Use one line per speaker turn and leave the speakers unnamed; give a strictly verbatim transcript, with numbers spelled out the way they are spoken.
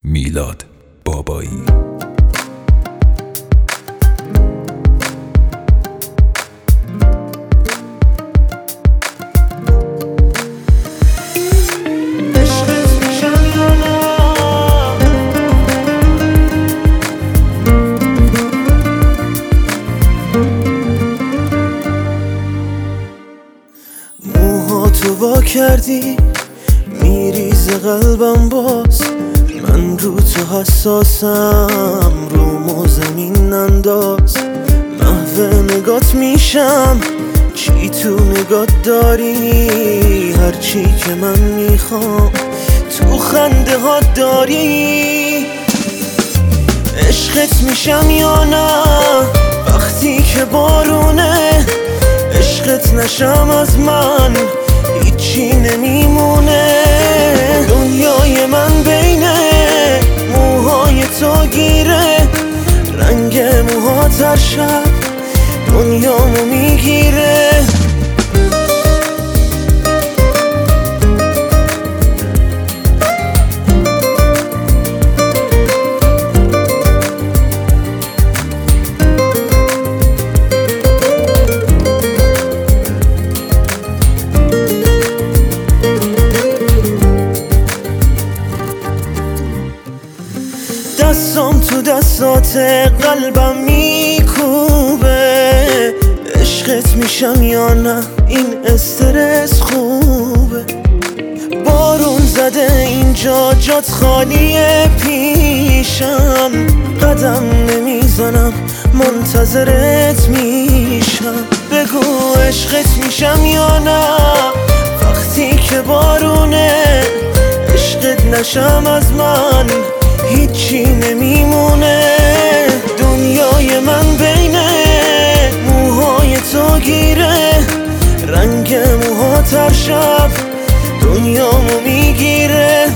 میلاد بابایی.
موهاتو وا کردی میریزه قلبم باز، من رو تو حساسم، رومو زمین انداز. محو نگات میشم، چی تو نگات داری؟ هرچی که من میخوام تو خنده ها داری. عشقت میشم یا نه وقتی که بارونه؟ عشقت نشم از من هیچی نمیمونه. دنیای من بین موهای تو گیره، رنگ موهات هر شب دنیامو میگیره. دستام تو دستات قلبم میکوبه، عشقت میشم یا نه این استرس خوبه. بارون زده اینجا جات خالیه پیشم، قدم نمیزنم منتظرت میشم. بگو عشقت میشم یا نه وقتی که بارونه؟ عشقت نشم از من هیچی نمیمونه. دنیای من بین موهای تو گیره، رنگ موهات هر شب دنیامو میگیره.